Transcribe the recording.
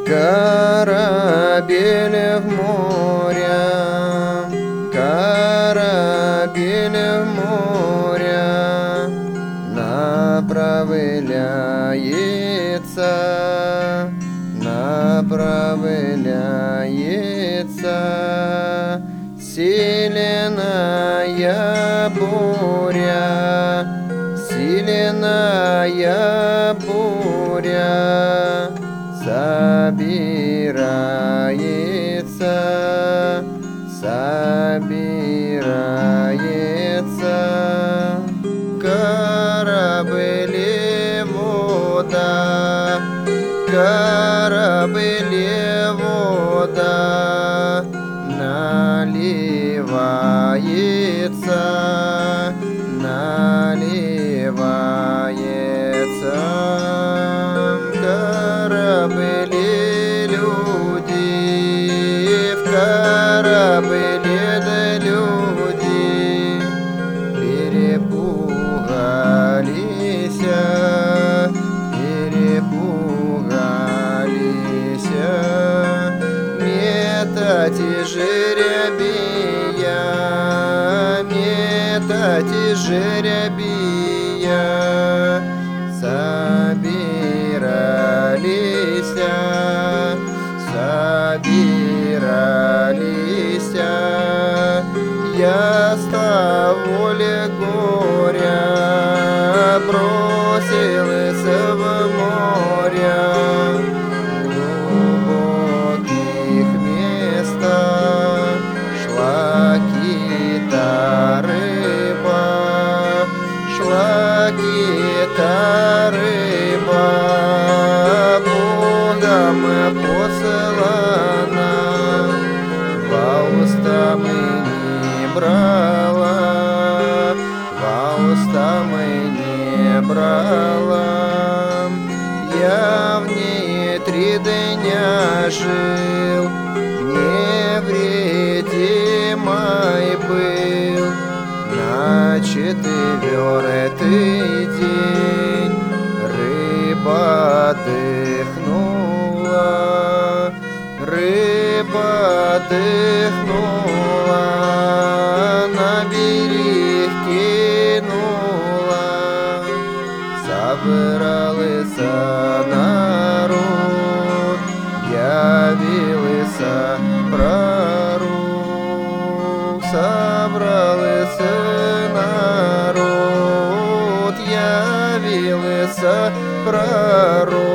Корабель в море, корабель в море направляется, направляется. Силенная буря, силенная буря собирается, собирается. Корабли вода, корабли вода наливается, наливается. Корабли люди, в корабле да люди перепугались, перепугались. Метать жеребия, метать жеребия собирались, собирались. Я с того ли горя бросился в море, глубоких местах шла кита рыба, шла кита рыба, Богом послана, во уста мы не брала, во уста мы не брала. Я в ней 3 дня жил, невредимой был. На 4-й день рыба дыхнула, рыба дыхнула, на берег кинула. Собрался народ, явился пророк. Собрался народ, явился пророк.